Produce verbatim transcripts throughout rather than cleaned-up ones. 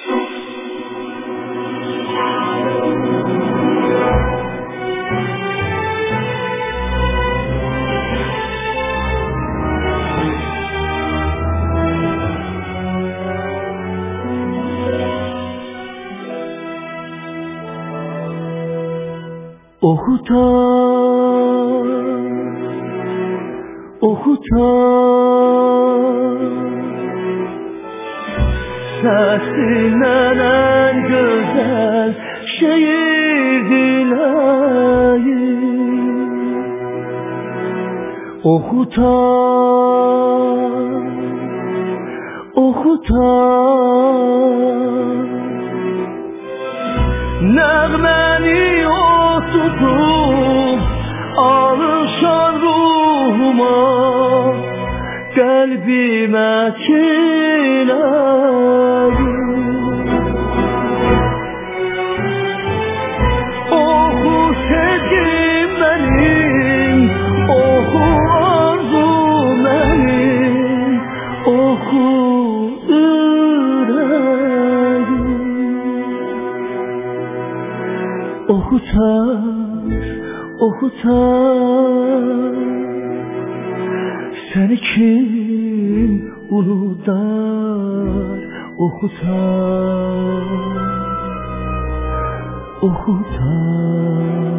Ohutar, ohutar, sesinden en güzel şehir dileyim. Ohutar, ohutar, nəğməni tutup alışan ruhuma, kalbime çileyim. Oku sevgim benim, oku arzum benim, oku yüreğim. Ohutar, ohutar, seni kim unudar? Ohutar, ohutar.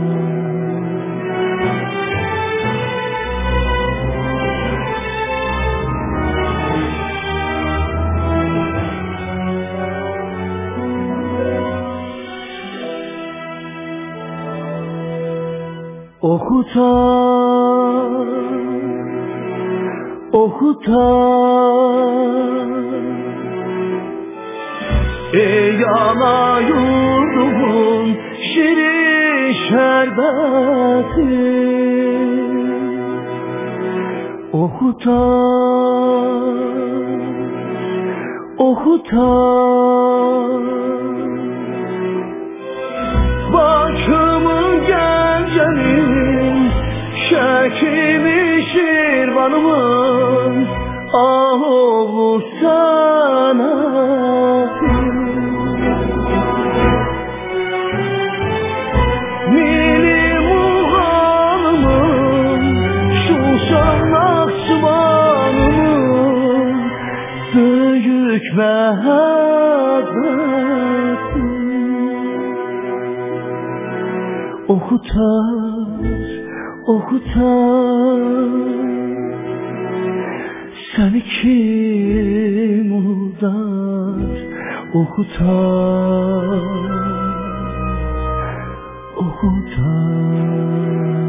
Ohutar, ohutar, ey ana yurdumun şirin şerbeti. Ohutar, ohutar, başımın gencenin, şekimi şirvanımın, ah oğlu sanatı. Mili muğanımın, Şuşan Nakşivanımın büyük mehabbeti. Ohutar, ohutar, seni kim unudar? Ohutar, ohutar.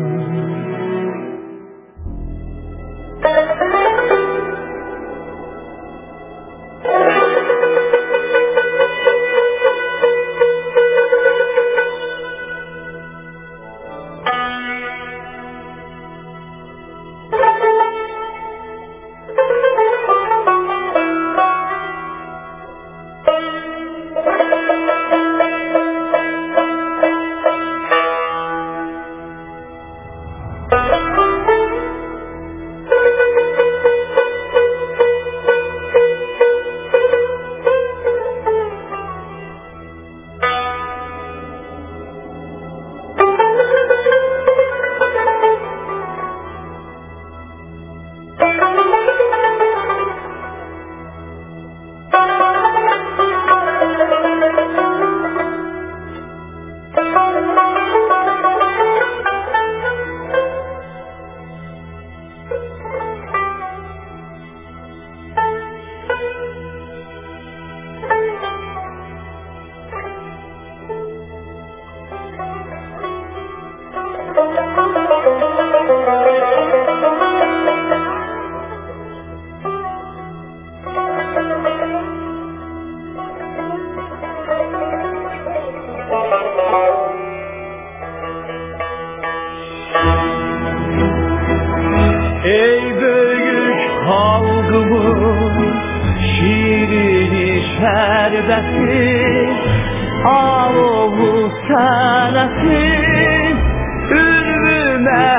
Ey büyük halkımın şirini şerbeti, ağlı senetin, ünlü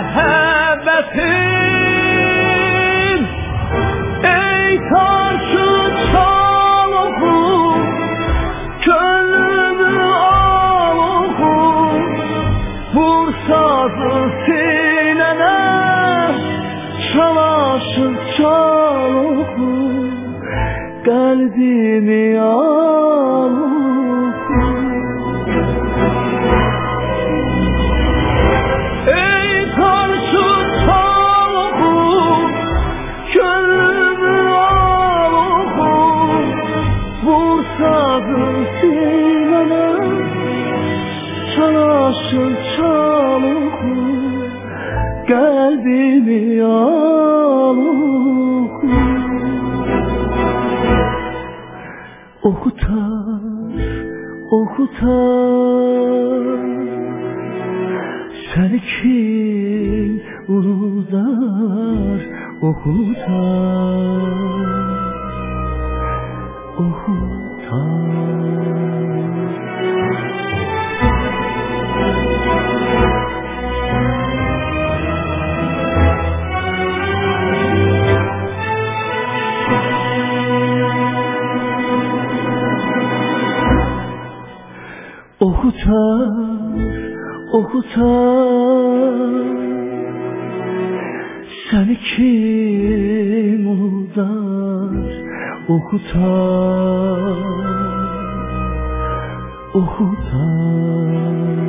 mehebbetin. Ey taşı çal oku, kalbimi alıp. Ey karşı soğuk, gönlümü alıp, vursadın sinene, çalaşın çalıp, kalbimi alıp. Okutar, okutar, seni kim unudar? Okutar, okutar. Okutar, okutar, seni kim unudar? Okutar, okutar.